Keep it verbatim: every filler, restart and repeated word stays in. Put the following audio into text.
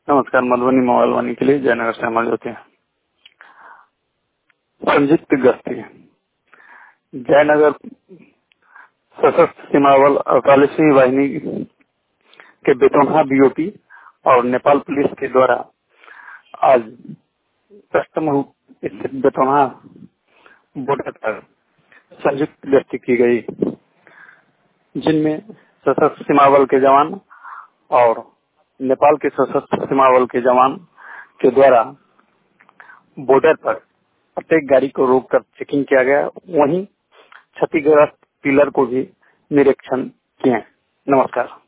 नमस्कार। मधुबनी मोबाइल वाणी के लिए जयनगर से हमारे होते हैं। संयुक्त गश्ती जयनगर सशस्त्र सीमा बल अड़तालीसवीं वाहिनी के बेतौन्हा बीओपी और नेपाल पुलिस के द्वारा आज कस्टम स्थित बेतौन्हा बॉर्डर पर संयुक्त गश्ती की गई, जिनमें सशस्त्र सीमा बल के जवान और नेपाल के सशस्त्र सीमा बल के जवान के द्वारा बॉर्डर पर प्रत्येक गाड़ी को रोककर चेकिंग किया गया। वहीं क्षतिग्रस्त पिलर को भी निरीक्षण किए। नमस्कार।